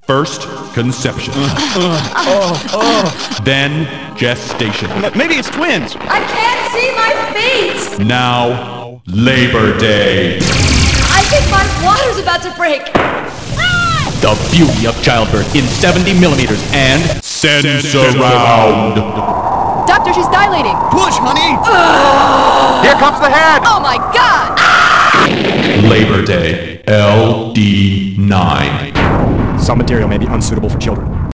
First, conception. Then, gestation. Maybe it's twins. I can't see my feet! Now, Labor Day. I think my water's about to break. The beauty of childbirth in 70 millimeters and Sensurround. Doctor, she's dilating. Push, honey. Here comes the head! Oh my god! Labor Day. LD9. Some material may be unsuitable for children.